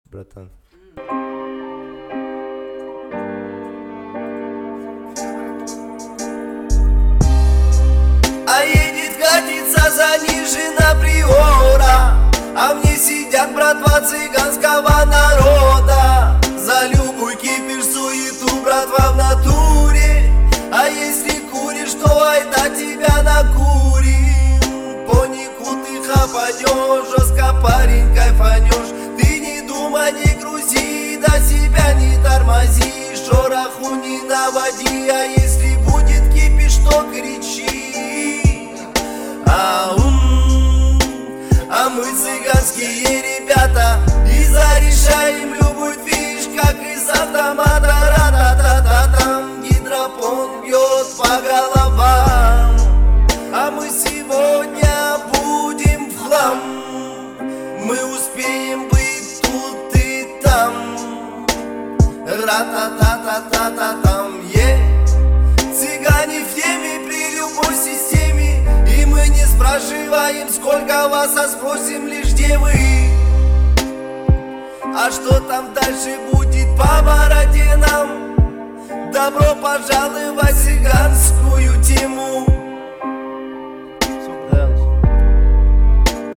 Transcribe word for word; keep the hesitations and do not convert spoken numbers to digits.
братан. А едет, катится занижена приора, а в ней сидят братва цыганского народа. За любую кипиш, суету, братва, в натуре. А если куришь, то айда тебя накурим. По нику ты хапанешь, жестко, парень, кайфанешь. Ты не думай, не грузи, до себя не тормози. Шороху не наводи, а если будет кипиш, то кричи. Аум, а мы цыганские ребята, и зарешаем любую движ, как из автомата. Ра-та-та-та-та-там, гидропон бьет по головам, а мы сегодня будем в хлам. Мы успеем быть тут и там. Ра-та-та-та-та-та-там, е. Цыгане в теме при любой системе, и мы не спрашиваем, сколько вас, а спросим лишь, где вы. А что там дальше будет по бороде нам? Добро пожаловать в цыганскую тему.